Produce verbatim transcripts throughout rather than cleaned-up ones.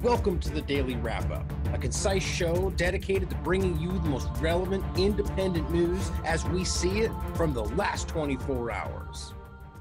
Welcome to the Daily Wrap-Up, a concise show dedicated to bringing you the most relevant independent news as we see it from the last twenty-four hours.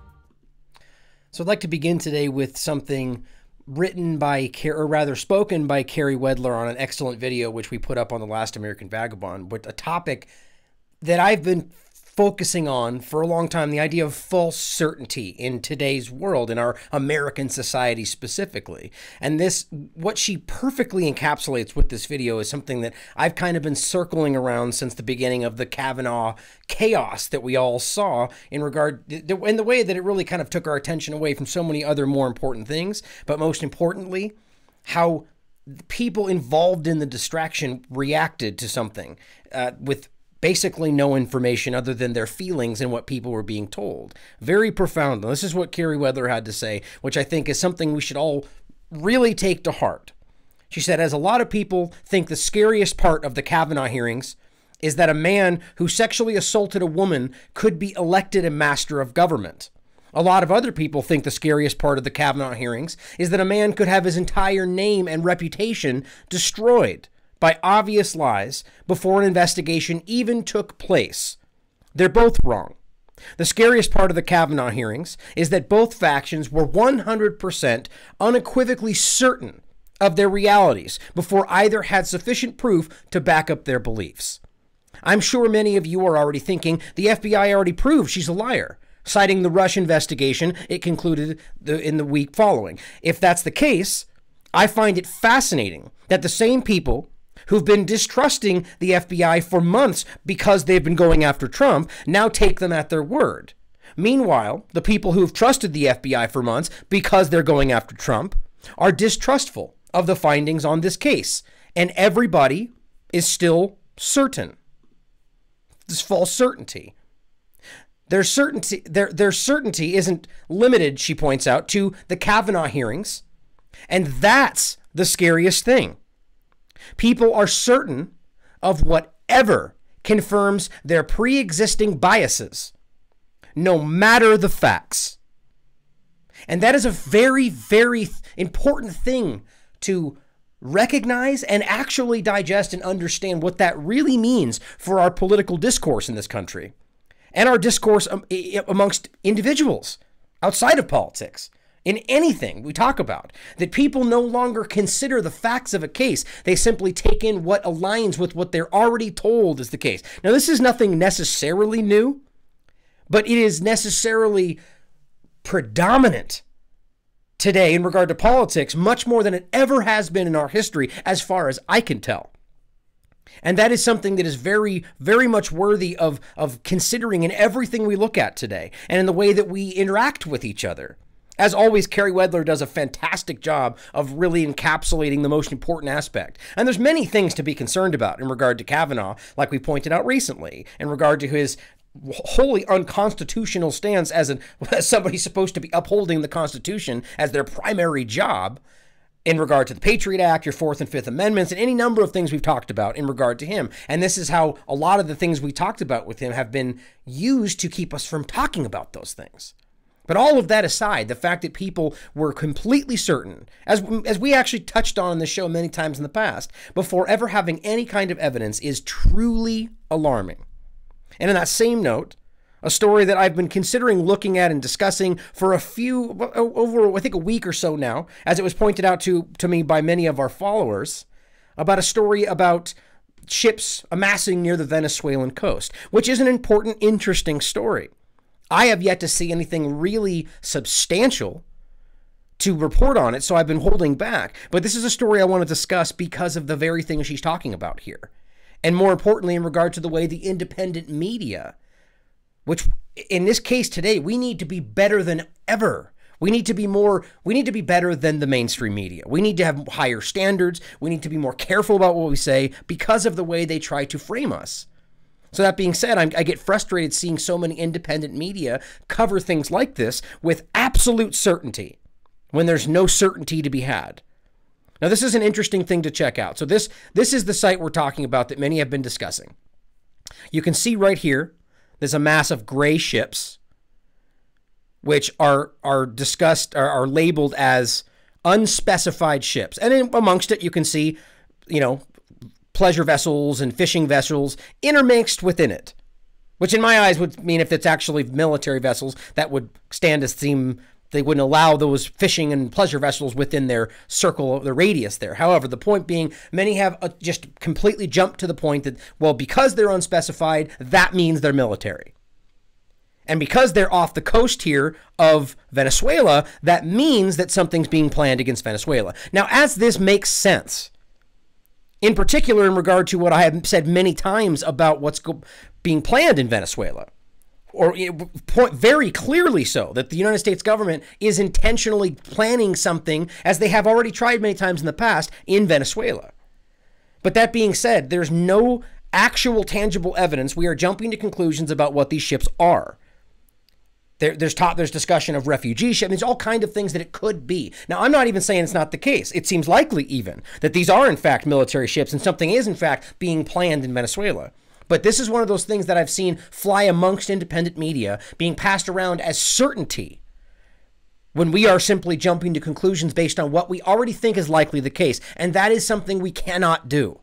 So I'd like to begin today with something written by, or rather spoken by Kerry Wedler on an excellent video which we put up on The Last American Vagabond, but a topic that I've been focusing on for a long time, the idea of false certainty in today's world, in our American society specifically. And this, what she perfectly encapsulates with this video is something that I've kind of been circling around since the beginning of the Kavanaugh chaos that we all saw in regard, in the way that it really kind of took our attention away from so many other more important things, but most importantly, how people involved in the distraction reacted to something uh, with basically no information other than their feelings and what people were being told. Very profound. This is what Kerry Wedler had to say, which I think is something we should all really take to heart. She said, as a lot of people think the scariest part of the Kavanaugh hearings is that a man who sexually assaulted a woman could be elected a master of government. A lot of other people think the scariest part of the Kavanaugh hearings is that a man could have his entire name and reputation destroyed by obvious lies before an investigation even took place. They're both wrong. The scariest part of the Kavanaugh hearings is that both factions were one hundred percent unequivocally certain of their realities before either had sufficient proof to back up their beliefs. I'm sure many of you are already thinking the F B I already proved she's a liar, citing the Rush investigation it concluded the, in the week following. If that's the case, I find it fascinating that the same people who've been distrusting the F B I for months because they've been going after Trump now take them at their word. Meanwhile, the people who've trusted the F B I for months because they're going after Trump are distrustful of the findings on this case, and everybody is still certain. This false certainty. Their certainty, their, their certainty isn't limited, she points out, to the Kavanaugh hearings, and that's the scariest thing. People are certain of whatever confirms their pre-existing biases, no matter the facts. And that is a very, very important thing to recognize and actually digest and understand what that really means for our political discourse in this country and our discourse amongst individuals outside of politics. In anything we talk about, that people no longer consider the facts of a case. They simply take in what aligns with what they're already told is the case. Now, this is nothing necessarily new, but it is necessarily predominant today in regard to politics, much more than it ever has been in our history, as far as I can tell. And that is something that is very, very much worthy of, of considering in everything we look at today and in the way that we interact with each other. As always, Kerry Wedler does a fantastic job of really encapsulating the most important aspect. And there's many things to be concerned about in regard to Kavanaugh, like we pointed out recently, in regard to his wholly unconstitutional stance as, an, as somebody supposed to be upholding the Constitution as their primary job in regard to the Patriot Act, your Fourth and Fifth Amendments, and any number of things we've talked about in regard to him. And this is how a lot of the things we talked about with him have been used to keep us from talking about those things. But all of that aside, the fact that people were completely certain, as, as we actually touched on in the show many times in the past, before ever having any kind of evidence is truly alarming. And in that same note, a story that I've been considering looking at and discussing for a few, over I think a week or so now, as it was pointed out to, to me by many of our followers, about a story about ships amassing near the Venezuelan coast, which is an important, interesting story. I have yet to see anything really substantial to report on it, so I've been holding back. But this is a story I want to discuss because of the very thing she's talking about here. And more importantly, in regard to the way the independent media, which in this case today, we need to be better than ever. We need to be more, we need to be better than the mainstream media. We need to have higher standards. We need to be more careful about what we say because of the way they try to frame us. So that being said, I'm, I get frustrated seeing so many independent media cover things like this with absolute certainty when there's no certainty to be had. Now, this is an interesting thing to check out. So this, this is the site we're talking about that many have been discussing. You can see right here, there's a mass of gray ships, which are, are discussed, are, are labeled as unspecified ships. And in, amongst it, you can see, you know, pleasure vessels and fishing vessels intermixed within it, which in my eyes would mean if it's actually military vessels, that would stand to seem they wouldn't allow those fishing and pleasure vessels within their circle, the radius there. However, the point being, many have uh, just completely jumped to the point that, well, because they're unspecified, that means they're military. And because they're off the coast here of Venezuela, that means that something's being planned against Venezuela. Now, as this makes sense, in particular in regard to what I have said many times about what's go- being planned in Venezuela, or point very clearly so, that the United States government is intentionally planning something, as they have already tried many times in the past, in Venezuela. But that being said, there's no actual tangible evidence. We are jumping to conclusions about what these ships are. There, there's talk, there's discussion of refugee ships. There's all kinds of things that it could be. Now, I'm not even saying it's not the case. It seems likely even that these are in fact military ships and something is in fact being planned in Venezuela. But this is one of those things that I've seen fly amongst independent media being passed around as certainty when we are simply jumping to conclusions based on what we already think is likely the case. And that is something we cannot do.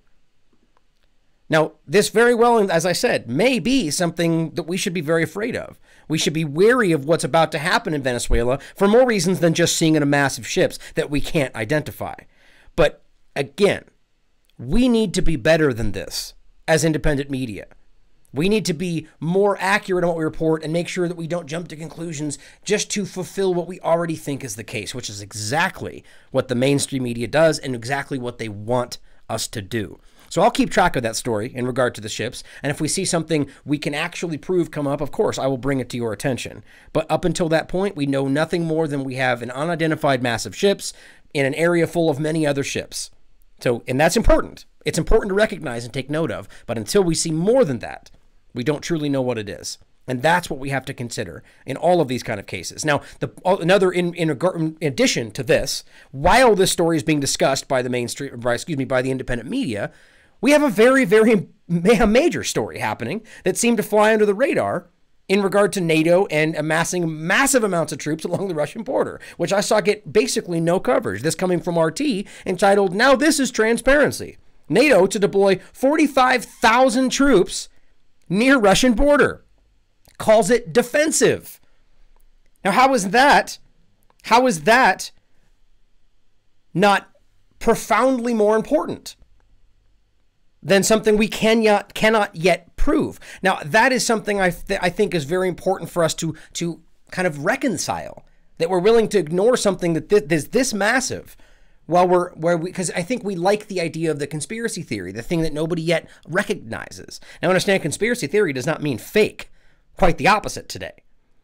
Now, this very well, as I said, may be something that we should be very afraid of. We should be wary of what's about to happen in Venezuela for more reasons than just seeing in a massive ships that we can't identify. But again, we need to be better than this as independent media. We need to be more accurate on what we report and make sure that we don't jump to conclusions just to fulfill what we already think is the case, which is exactly what the mainstream media does and exactly what they want us to do. So I'll keep track of that story in regard to the ships. And if we see something we can actually prove come up, of course, I will bring it to your attention. But up until that point, we know nothing more than we have an unidentified mass of ships in an area full of many other ships. So, and that's important. It's important to recognize and take note of. But until we see more than that, we don't truly know what it is. And that's what we have to consider in all of these kind of cases. Now, the, another in, in, in addition to this, while this story is being discussed by the mainstream, by, excuse me, by the independent media, we have a very, very ma- major story happening that seemed to fly under the radar in regard to NATO and amassing massive amounts of troops along the Russian border, which I saw get basically no coverage. This coming from R T, entitled, "Now This is Transparency. NATO to deploy forty-five thousand troops near Russian border. Calls it defensive." Now, how is that? How is that not profoundly more important than something we cannot cannot yet prove? Now, that is something I th- I think is very important for us to to kind of reconcile. That we're willing to ignore something that th- is this massive, while we're where we because I think we like the idea of the conspiracy theory, the thing that nobody yet recognizes. Now, understand, conspiracy theory does not mean fake. Quite the opposite today.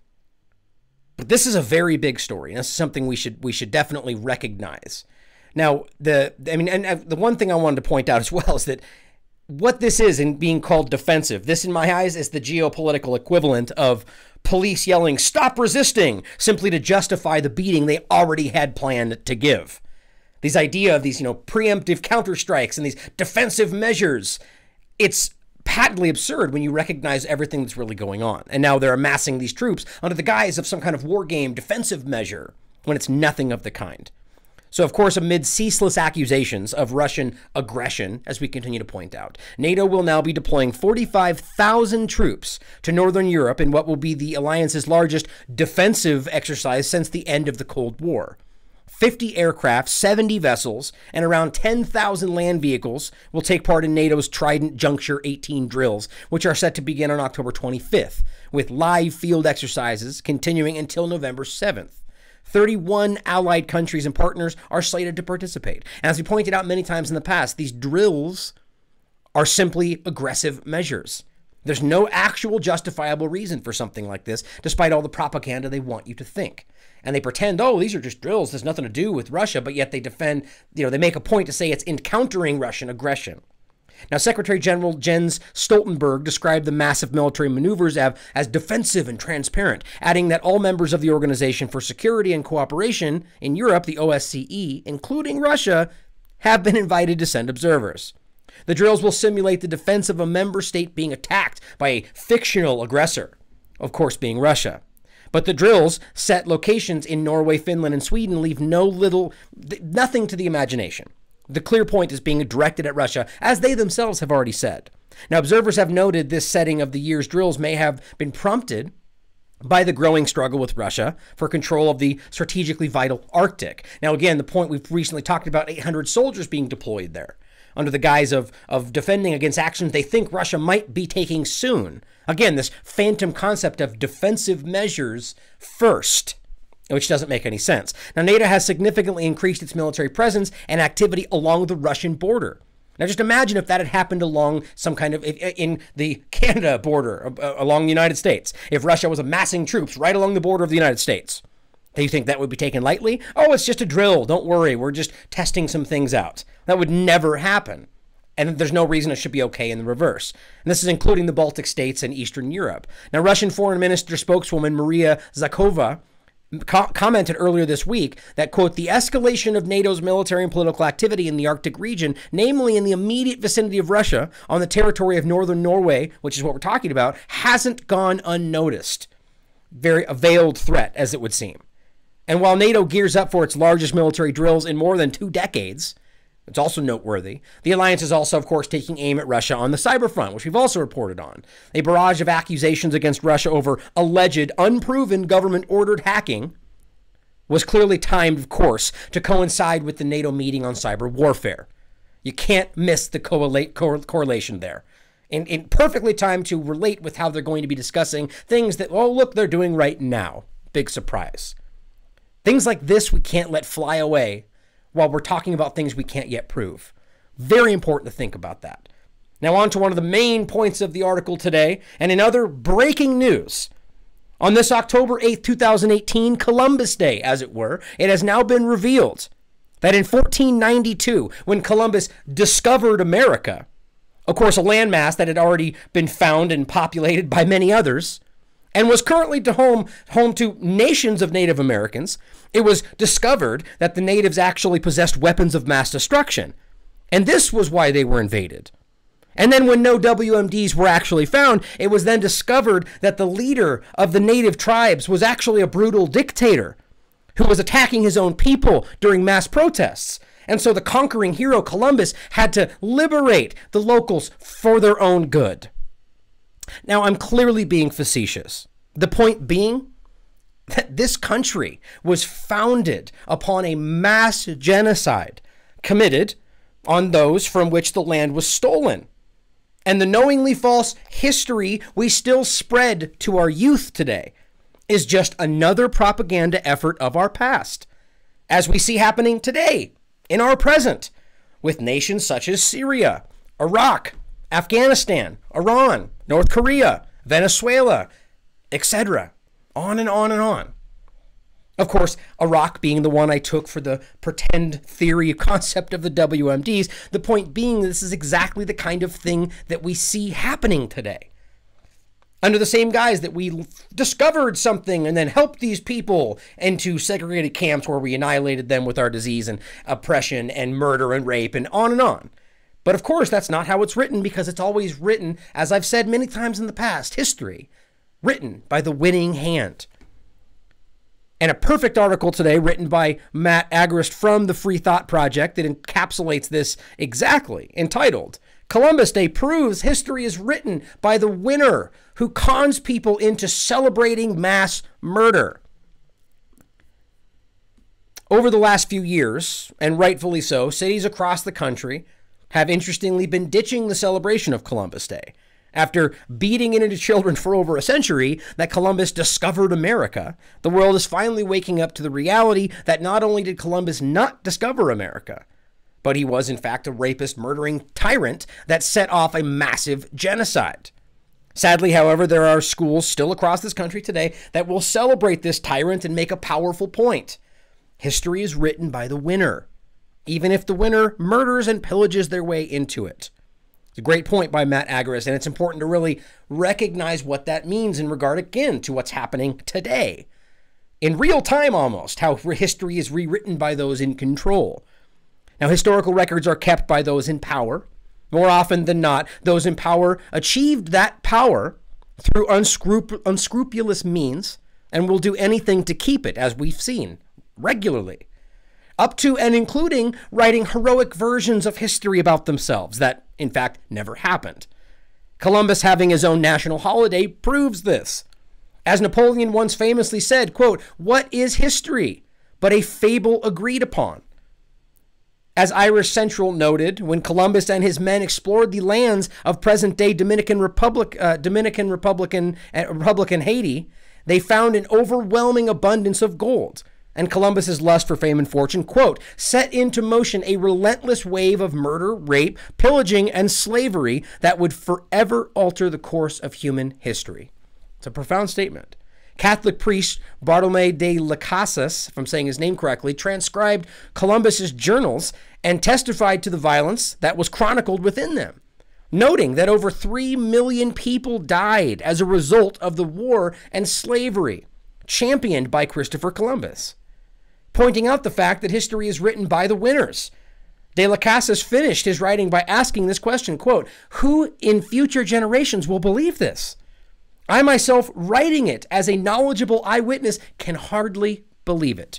But this is a very big story, and this is something we should we should definitely recognize. Now, the I mean, and the one thing I wanted to point out as well is that what this is in being called defensive, this in my eyes is the geopolitical equivalent of police yelling, "Stop resisting," simply to justify the beating they already had planned to give. These idea of these, you know, preemptive counterstrikes and these defensive measures, it's patently absurd when you recognize everything that's really going on. And now they're amassing these troops under the guise of some kind of war game defensive measure when it's nothing of the kind. So, of course, amid ceaseless accusations of Russian aggression, as we continue to point out, NATO will now be deploying forty-five thousand troops to Northern Europe in what will be the alliance's largest defensive exercise since the end of the Cold War. fifty aircraft, seventy vessels, and around ten thousand land vehicles will take part in NATO's Trident Juncture eighteen drills, which are set to begin on October twenty-fifth, with live field exercises continuing until November seventh. thirty-one allied countries and partners are slated to participate. And as we pointed out many times in the past, these drills are simply aggressive measures. There's no actual justifiable reason for something like this, despite all the propaganda they want you to think. And they pretend, oh, these are just drills, there's nothing to do with Russia, but yet they defend, you know, they make a point to say it's encountering Russian aggression. Now, Secretary General Jens Stoltenberg described the massive military maneuvers as, as defensive and transparent, adding that all members of the Organization for Security and Cooperation in Europe, the O S C E, including Russia, have been invited to send observers. The drills will simulate the defense of a member state being attacked by a fictional aggressor, of course being Russia. But the drills set locations in Norway, Finland, and Sweden leave no little, nothing to the imagination. The clear point is being directed at Russia, as they themselves have already said. Now, observers have noted this setting of the year's drills may have been prompted by the growing struggle with Russia for control of the strategically vital Arctic. Now, again, the point we've recently talked about, eight hundred soldiers being deployed there under the guise of, of defending against actions they think Russia might be taking soon. Again, this phantom concept of defensive measures first, which doesn't make any sense. Now, NATO has significantly increased its military presence and activity along the Russian border. Now, just imagine if that had happened along some kind of, in the Canada border, uh, along the United States. If Russia was amassing troops right along the border of the United States. Do you think that would be taken lightly? Oh, it's just a drill. Don't worry. We're just testing some things out. That would never happen. And there's no reason it should be okay in the reverse. And this is including the Baltic states and Eastern Europe. Now, Russian Foreign Minister spokeswoman Maria Zakharova co commented earlier this week that, quote, the escalation of NATO's military and political activity in the Arctic region, namely in the immediate vicinity of Russia on the territory of northern Norway, which is what we're talking about, hasn't gone unnoticed. Very a veiled threat, as it would seem. And while NATO gears up for its largest military drills in more than two decades, it's also noteworthy, the alliance is also, of course, taking aim at Russia on the cyber front, which we've also reported on. A barrage of accusations against Russia over alleged, unproven government-ordered hacking was clearly timed, of course, to coincide with the NATO meeting on cyber warfare. You can't miss the correlate, correlation there. And, and perfectly timed to relate with how they're going to be discussing things that, oh, look, they're doing right now. Big surprise. Things like this we can't let fly away while we're talking about things we can't yet prove. Very important to think about that. Now on to one of the main points of the article today, and in other breaking news. On this October eighth, two thousand eighteen, Columbus Day, as it were, it has now been revealed that in fourteen ninety-two, when Columbus discovered America, of course a landmass that had already been found and populated by many others, and was currently to home, home to nations of Native Americans, it was discovered that the natives actually possessed weapons of mass destruction. And this was why they were invaded. And then when no W M Ds were actually found, it was then discovered that the leader of the native tribes was actually a brutal dictator who was attacking his own people during mass protests. And so the conquering hero Columbus had to liberate the locals for their own good. Now, I'm clearly being facetious. The point being that this country was founded upon a mass genocide committed on those from which the land was stolen. And the knowingly false history we still spread to our youth today is just another propaganda effort of our past, as we see happening today in our present with nations such as Syria, Iraq, Afghanistan, Iran, North Korea, Venezuela, et cetera. On and on and on. Of course, Iraq being the one I took for the pretend theory concept of the W M Ds, the point being this is exactly the kind of thing that we see happening today. Under the same guise that we discovered something and then helped these people into segregated camps where we annihilated them with our disease and oppression and murder and rape and on and on. But of course, that's not how it's written, because it's always written, as I've said many times in the past, history, written by the winning hand. And a perfect article today written by Matt Agrest from the Free Thought Project that encapsulates this exactly, entitled, Columbus Day Proves History is Written by the Winner Who Cons People into Celebrating Mass Murder. Over the last few years, and rightfully so, cities across the country have interestingly been ditching the celebration of Columbus Day. After beating it into children for over a century that Columbus discovered America, the world is finally waking up to the reality that not only did Columbus not discover America, but he was in fact a rapist, murdering tyrant that set off a massive genocide. Sadly, however, there are schools still across this country today that will celebrate this tyrant and make a powerful point. History is written by the winner, even if the winner murders and pillages their way into it. It's a great point by Matt Agrest, and it's important to really recognize what that means in regard, again, to what's happening today. In real time, almost, how history is rewritten by those in control. Now, historical records are kept by those in power. More often than not, those in power achieved that power through unscrup- unscrupulous means, and will do anything to keep it, as we've seen regularly. Up to and including writing heroic versions of history about themselves that, in fact, never happened. Columbus having his own national holiday proves this. As Napoleon once famously said, quote, "What is history but a fable agreed upon?" As Irish Central noted, when Columbus and his men explored the lands of present-day Dominican Republic, uh, Dominican Republican, uh, Republican Haiti, they found an overwhelming abundance of gold. And Columbus's lust for fame and fortune, quote, "set into motion a relentless wave of murder, rape, pillaging, and slavery that would forever alter the course of human history." It's a profound statement. Catholic priest Bartolomé de las Casas, if I'm saying his name correctly, transcribed Columbus's journals and testified to the violence that was chronicled within them, noting that over three million people died as a result of the war and slavery championed by Christopher Columbus, pointing out the fact that history is written by the winners. De las Casas finished his writing by asking this question, quote, "Who in future generations will believe this? I myself, writing it as a knowledgeable eyewitness, can hardly believe it."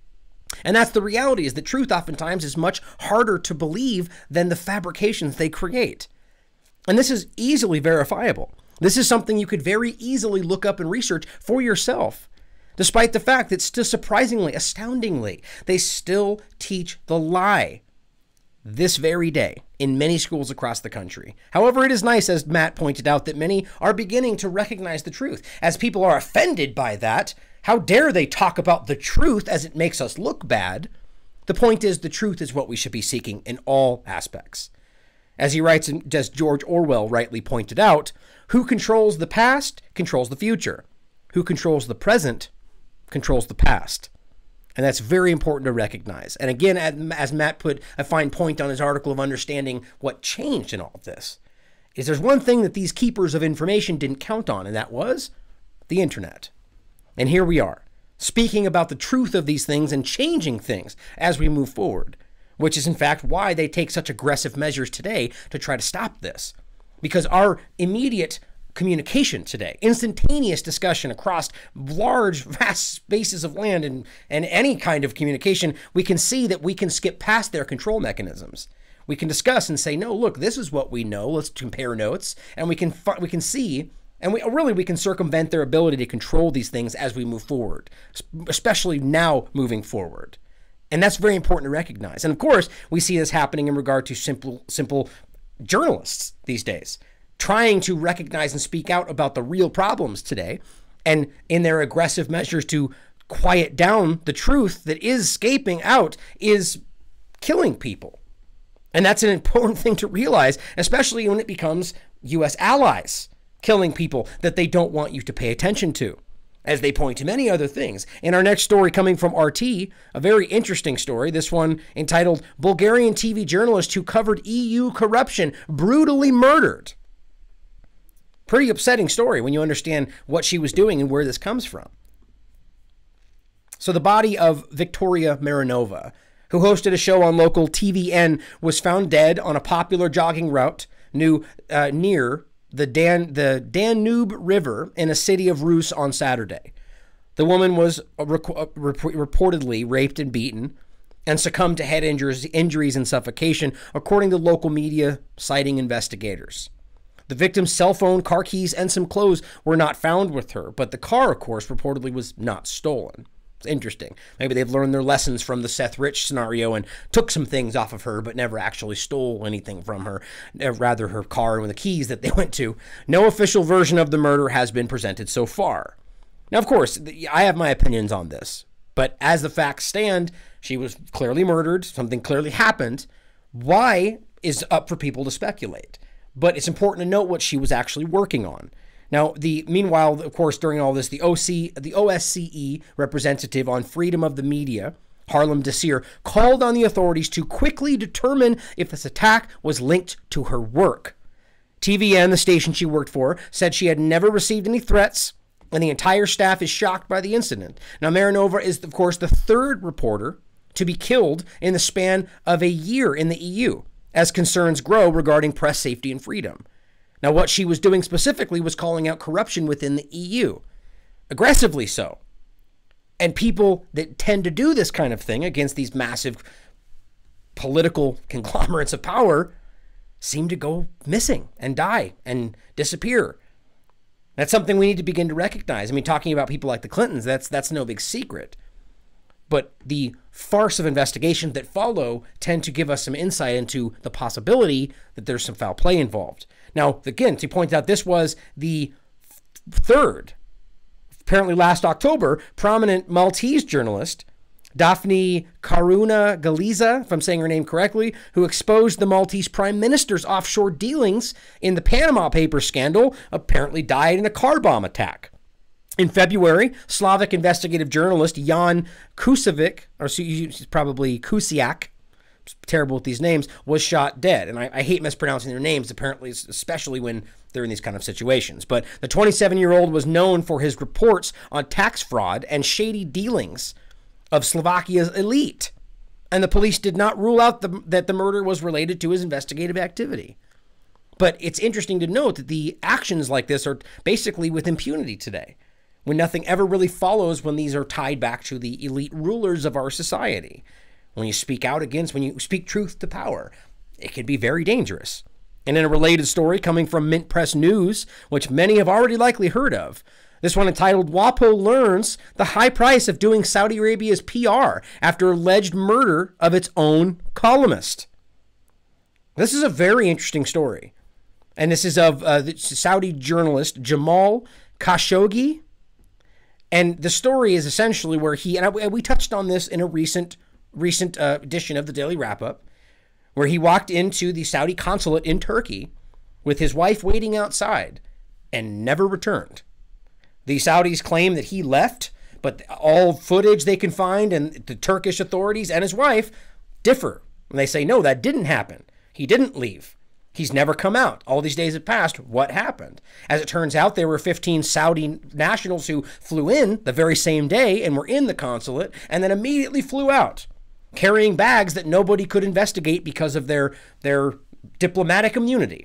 And that's the reality, is that truth oftentimes is much harder to believe than the fabrications they create. And this is easily verifiable. This is something you could very easily look up and research for yourself, despite the fact that still surprisingly, astoundingly, they still teach the lie this very day in many schools across the country. However, it is nice, as Matt pointed out, that many are beginning to recognize the truth. As people are offended by that, how dare they talk about the truth as it makes us look bad? The point is, the truth is what we should be seeking in all aspects. As he writes, and as George Orwell rightly pointed out, who controls the past controls the future. Who controls the present controls the past. And that's very important to recognize. And again, as Matt put a fine point on his article of understanding what changed in all of this, is there's one thing that these keepers of information didn't count on, and that was the internet. And here we are, speaking about the truth of these things and changing things as we move forward, which is in fact why they take such aggressive measures today to try to stop this. Because our immediate communication today, instantaneous discussion across large, vast spaces of land and, and any kind of communication, we can see that we can skip past their control mechanisms. We can discuss and say, no, look, this is what we know. Let's compare notes. And we can we can see, and we really we can circumvent their ability to control these things as we move forward, especially now moving forward. And that's very important to recognize. And of course, we see this happening in regard to simple, simple journalists these days, trying to recognize and speak out about the real problems today, and in their aggressive measures to quiet down the truth that is escaping out is killing people. And that's an important thing to realize, especially when it becomes U S allies killing people that they don't want you to pay attention to, as they point to many other things. In our next story coming from R T, a very interesting story, this one entitled, "Bulgarian T V Journalist Who Covered E U Corruption Brutally Murdered." Pretty upsetting story when you understand what she was doing and where this comes from. So the body of Victoria Marinova, who hosted a show on local T V N, was found dead on a popular jogging route new, uh, near the, Dan, the Danube River in a city of Rus on Saturday. The woman was rec reportedly raped and beaten and succumbed to head injuries, injuries and suffocation, according to local media citing investigators. The victim's cell phone, car keys, and some clothes were not found with her, but the car, of course, reportedly was not stolen. It's interesting. Maybe they've learned their lessons from the Seth Rich scenario and took some things off of her, but never actually stole anything from her, rather her car and the keys that they went to. No official version of the murder has been presented so far. Now, of course, I have my opinions on this, but as the facts stand, she was clearly murdered. Something clearly happened. Why is up for people to speculate. But it's important to note what she was actually working on. Now, the meanwhile, of course, during all this, the O C, the O S C E representative on freedom of the media, Harlem Desir, called on the authorities to quickly determine if this attack was linked to her work. T V N, the station she worked for, said she had never received any threats, and the entire staff is shocked by the incident. Now, Marinova is, of course, the third reporter to be killed in the span of a year in the E U, as concerns grow regarding press safety and freedom. Now, what she was doing specifically was calling out corruption within the E U. aggressively so. And people that tend to do this kind of thing against these massive political conglomerates of power seem to go missing and die and disappear. That's something we need to begin to recognize. I mean, talking about people like the Clintons, that's that's no big secret. But the farce of investigations that follow tend to give us some insight into the possibility that there's some foul play involved. Now, again, to point out, this was the third, apparently last October, prominent Maltese journalist, Daphne Caruana Galizia, if I'm saying her name correctly, who exposed the Maltese prime minister's offshore dealings in the Panama Papers scandal, apparently died in a car bomb attack. In February, Slavic investigative journalist Jan Kusevic, or he's probably Kusiak, terrible with these names, was shot dead. And I, I hate mispronouncing their names, apparently, especially when they're in these kind of situations. But the twenty-seven-year-old was known for his reports on tax fraud and shady dealings of Slovakia's elite. And the police did not rule out the, that the murder was related to his investigative activity. But it's interesting to note that the actions like this are basically with impunity today, when nothing ever really follows when these are tied back to the elite rulers of our society. When you speak out against, when you speak truth to power, it can be very dangerous. And in a related story coming from Mint Press News, which many have already likely heard of, this one entitled, WAPO Learns the High Price of Doing Saudi Arabia's P R After Alleged Murder of Its Own Columnist. This is a very interesting story. And this is of uh, the Saudi journalist Jamal Khashoggi. And the story is essentially where he, and I, we touched on this in a recent recent uh, edition of the Daily Wrap-Up, where he walked into the Saudi consulate in Turkey with his wife waiting outside and never returned. The Saudis claim that he left, but all footage they can find and the Turkish authorities and his wife differ. And they say, no, that didn't happen. He didn't leave. He's never come out. All these days have passed. What happened? As it turns out, there were fifteen Saudi nationals who flew in the very same day and were in the consulate and then immediately flew out, carrying bags that nobody could investigate because of their, their diplomatic immunity.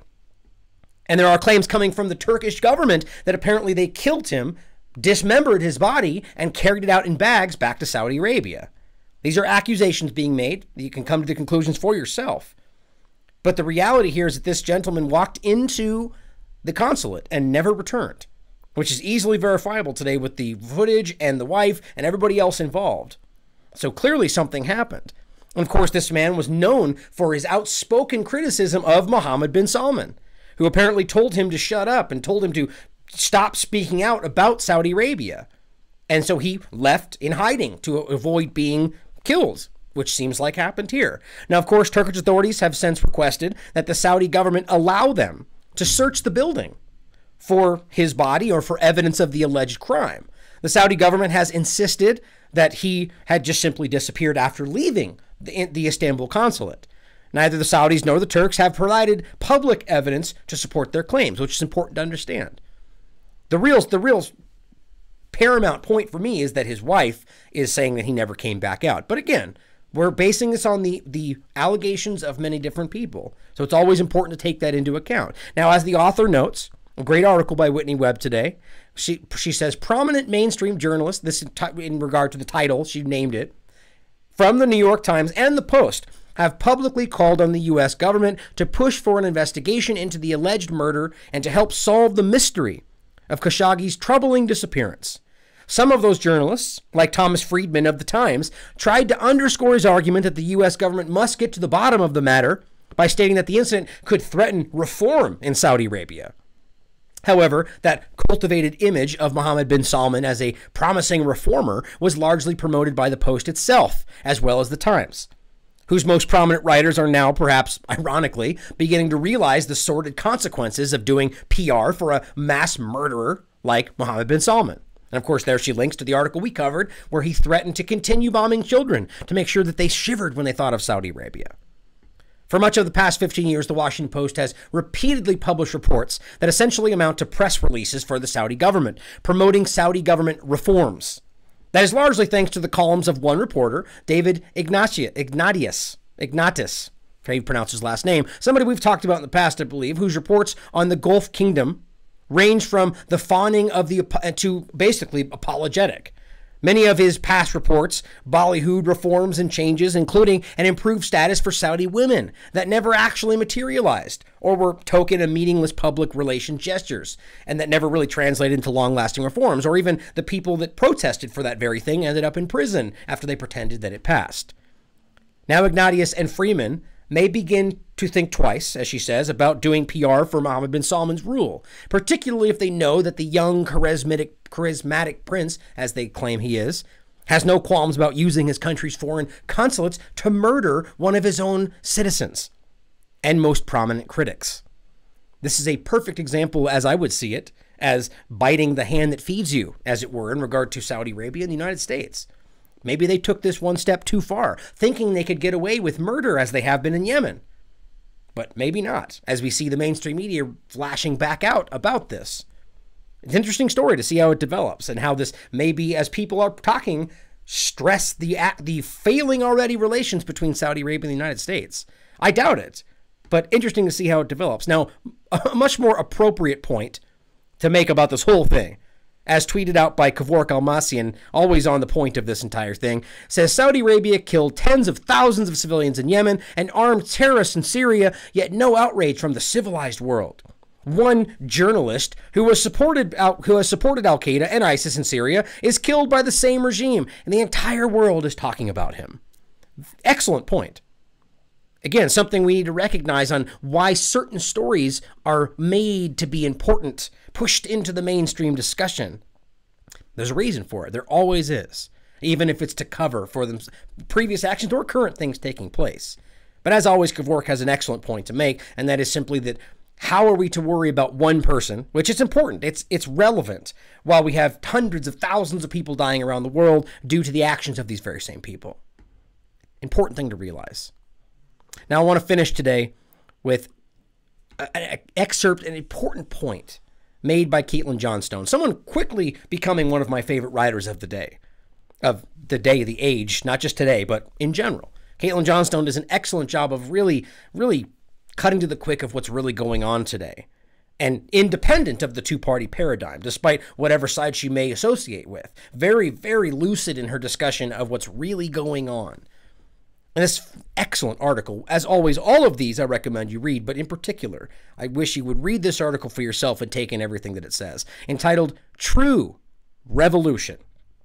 And there are claims coming from the Turkish government that apparently they killed him, dismembered his body, and carried it out in bags back to Saudi Arabia. These are accusations being made. You can come to the conclusions for yourself. But the reality here is that this gentleman walked into the consulate and never returned, which is easily verifiable today with the footage and the wife and everybody else involved. So clearly something happened. And of course, this man was known for his outspoken criticism of Mohammed bin Salman, who apparently told him to shut up and told him to stop speaking out about Saudi Arabia. And so he left in hiding to avoid being killed, which seems like happened here. Now, of course, Turkish authorities have since requested that the Saudi government allow them to search the building for his body or for evidence of the alleged crime. The Saudi government has insisted that he had just simply disappeared after leaving the, the Istanbul consulate. Neither the Saudis nor the Turks have provided public evidence to support their claims, which is important to understand. The real, the real paramount point for me is that his wife is saying that he never came back out. But again, we're basing this on the, the allegations of many different people. So it's always important to take that into account. Now, as the author notes, a great article by Whitney Webb today, she, she says, prominent mainstream journalist, this in regard to the title, she named it, from the New York Times and the Post, have publicly called on the U S government to push for an investigation into the alleged murder and to help solve the mystery of Khashoggi's troubling disappearance. Some of those journalists, like Thomas Friedman of the Times, tried to underscore his argument that the U S government must get to the bottom of the matter by stating that the incident could threaten reform in Saudi Arabia. However, that cultivated image of Mohammed bin Salman as a promising reformer was largely promoted by the Post itself, as well as the Times, whose most prominent writers are now, perhaps ironically, beginning to realize the sordid consequences of doing P R for a mass murderer like Mohammed bin Salman. And of course, there she links to the article we covered where he threatened to continue bombing children to make sure that they shivered when they thought of Saudi Arabia. For much of the past fifteen years, the Washington Post has repeatedly published reports that essentially amount to press releases for the Saudi government, promoting Saudi government reforms. That is largely thanks to the columns of one reporter, David Ignatius, Ignatius, Ignatius, how you pronounce his last name, somebody we've talked about in the past, I believe, whose reports on the Gulf Kingdom range from the fawning of the to basically apologetic. Many of his past reports ballyhooed reforms and changes, including an improved status for Saudi women that never actually materialized or were token and meaningless public relation gestures, and that never really translated into long-lasting reforms, or even the people that protested for that very thing ended up in prison after they pretended that it passed. Now Ignatius and Freeman may begin to think twice, as she says, about doing P R for Mohammed bin Salman's rule, particularly if they know that the young, charismatic, charismatic prince, as they claim he is, has no qualms about using his country's foreign consulates to murder one of his own citizens and most prominent critics. This is a perfect example, as I would see it, as biting the hand that feeds you, as it were, in regard to Saudi Arabia and the United States. Maybe they took this one step too far, thinking they could get away with murder as they have been in Yemen. But maybe not, as we see the mainstream media flashing back out about this. It's an interesting story to see how it develops and how this maybe, as people are talking, stress the the failing already relations between Saudi Arabia and the United States. I doubt it, but interesting to see how it develops. Now, a much more appropriate point to make about this whole thing, as tweeted out by Kevork Almassian, always on the point of this entire thing, says Saudi Arabia killed tens of thousands of civilians in Yemen and armed terrorists in Syria, yet no outrage from the civilized world. One journalist who has supported who has supported Al-Qaeda and ISIS in Syria is killed by the same regime, and the entire world is talking about him. Excellent point. Again, something we need to recognize on why certain stories are made to be important, pushed into the mainstream discussion. There's a reason for it. There always is, even if it's to cover for them previous actions or current things taking place. But as always, Kevork has an excellent point to make, and that is simply that how are we to worry about one person, which is important, it's it's relevant, while we have hundreds of thousands of people dying around the world due to the actions of these very same people. Important thing to realize. Now, I want to finish today with an excerpt, an important point made by Caitlin Johnstone, someone quickly becoming one of my favorite writers of the day, of the day, the age, not just today, but in general. Caitlin Johnstone does an excellent job of really, really cutting to the quick of what's really going on today, and independent of the two-party paradigm, despite whatever side she may associate with. Very, very lucid in her discussion of what's really going on. And this excellent article, as always, all of these I recommend you read, but in particular, I wish you would read this article for yourself and take in everything that it says, entitled True Revolution.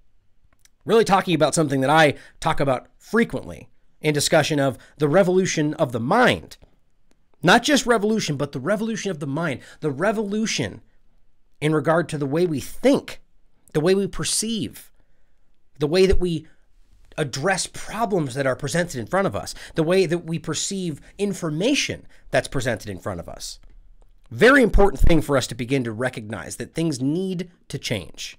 Really talking about something that I talk about frequently in discussion of the revolution of the mind. Not just revolution, but the revolution of the mind. The revolution in regard to the way we think, the way we perceive, the way that we address problems that are presented in front of us, the way that we perceive information that's presented in front of us. Very important thing for us to begin to recognize that things need to change.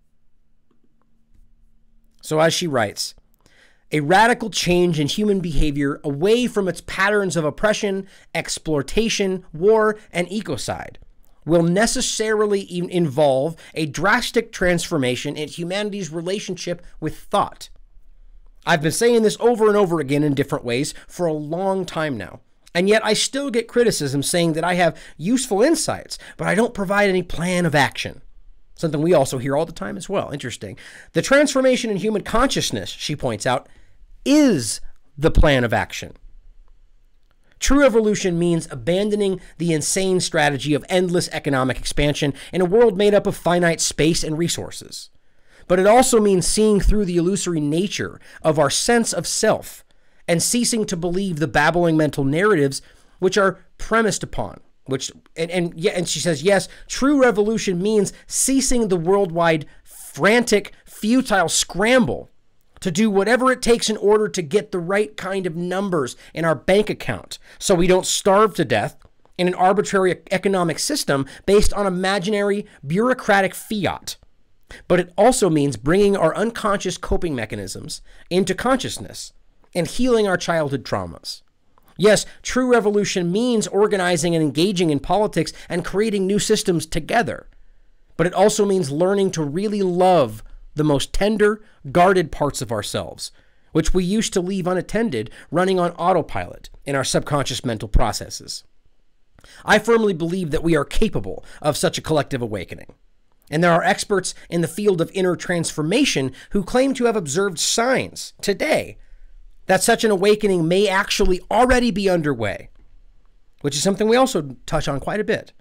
So as she writes, a radical change in human behavior away from its patterns of oppression, exploitation, war, and ecocide will necessarily involve a drastic transformation in humanity's relationship with thought. I've been saying this over and over again in different ways for a long time now, and yet I still get criticism saying that I have useful insights, but I don't provide any plan of action. Something we also hear all the time as well. Interesting. The transformation in human consciousness, she points out, is the plan of action. True revolution means abandoning the insane strategy of endless economic expansion in a world made up of finite space and resources. But it also means seeing through the illusory nature of our sense of self and ceasing to believe the babbling mental narratives which are premised upon. Which and, and yeah, and she says, yes, true revolution means ceasing the worldwide frantic, futile scramble to do whatever it takes in order to get the right kind of numbers in our bank account so we don't starve to death in an arbitrary economic system based on imaginary bureaucratic fiat. But it also means bringing our unconscious coping mechanisms into consciousness and healing our childhood traumas. Yes, true revolution means organizing and engaging in politics and creating new systems together. But it also means learning to really love the most tender, guarded parts of ourselves, which we used to leave unattended, running on autopilot in our subconscious mental processes. I firmly believe that we are capable of such a collective awakening. And there are experts in the field of inner transformation who claim to have observed signs today that such an awakening may actually already be underway, which is something we also touch on quite a bit.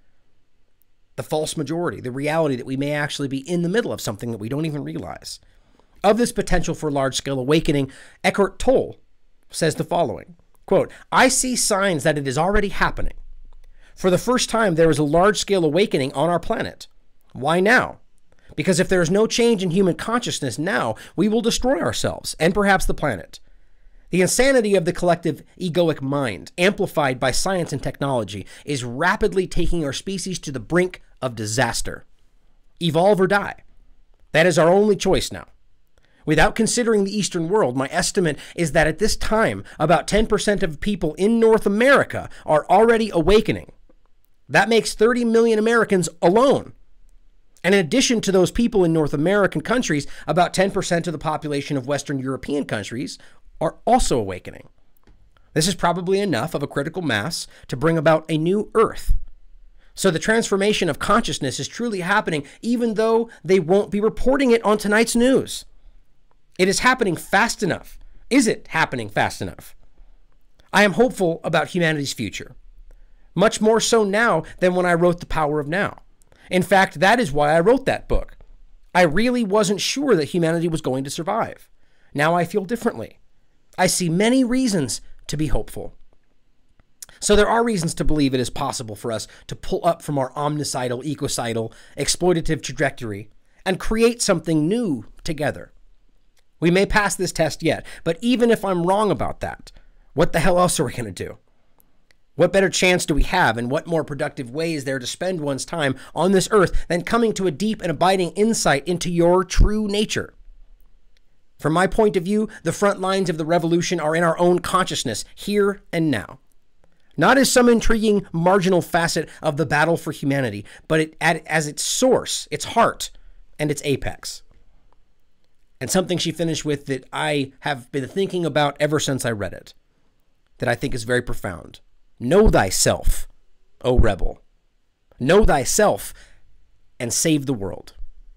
The false majority, the reality that we may actually be in the middle of something that we don't even realize. Of this potential for large-scale awakening, Eckhart Tolle says the following, quote, "I see signs that it is already happening. For the first time, there is a large-scale awakening on our planet. Why now? Because if there is no change in human consciousness now, we will destroy ourselves and perhaps the planet. The insanity of the collective egoic mind, amplified by science and technology, is rapidly taking our species to the brink of disaster. Evolve or die. That is our only choice now. Without considering the Eastern world, my estimate is that at this time, about ten percent of people in North America are already awakening. That makes thirty million Americans alone. And in addition to those people in North American countries, about ten percent of the population of Western European countries are also awakening. This is probably enough of a critical mass to bring about a new Earth. So the transformation of consciousness is truly happening, even though they won't be reporting it on tonight's news. It is happening fast enough. Is it happening fast enough? I am hopeful about humanity's future, much more so now than when I wrote The Power of Now. In fact, that is why I wrote that book. I really wasn't sure that humanity was going to survive. Now I feel differently. I see many reasons to be hopeful. So there are reasons to believe it is possible for us to pull up from our omnicidal, ecocidal, exploitative trajectory and create something new together. We may pass this test yet, but even if I'm wrong about that, what the hell else are we going to do? What better chance do we have, and what more productive way is there to spend one's time on this earth than coming to a deep and abiding insight into your true nature? From my point of view, the front lines of the revolution are in our own consciousness, here and now. Not as some intriguing marginal facet of the battle for humanity, but it, as its source, its heart, and its apex. And something she finished with that I have been thinking about ever since I read it, that I think is very profound. Know thyself, O rebel. Know thyself and save the world.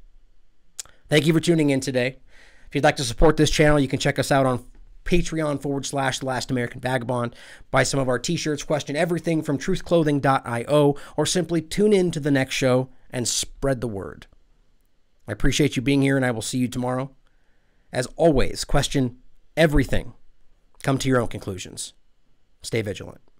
Thank you for tuning in today. If you'd like to support this channel, you can check us out on Patreon forward slash The Last American Vagabond. Buy some of our t-shirts, question everything from truth clothing dot i o, or simply tune in to the next show and spread the word. I appreciate you being here, and I will see you tomorrow. As always, question everything. Come to your own conclusions. Stay vigilant.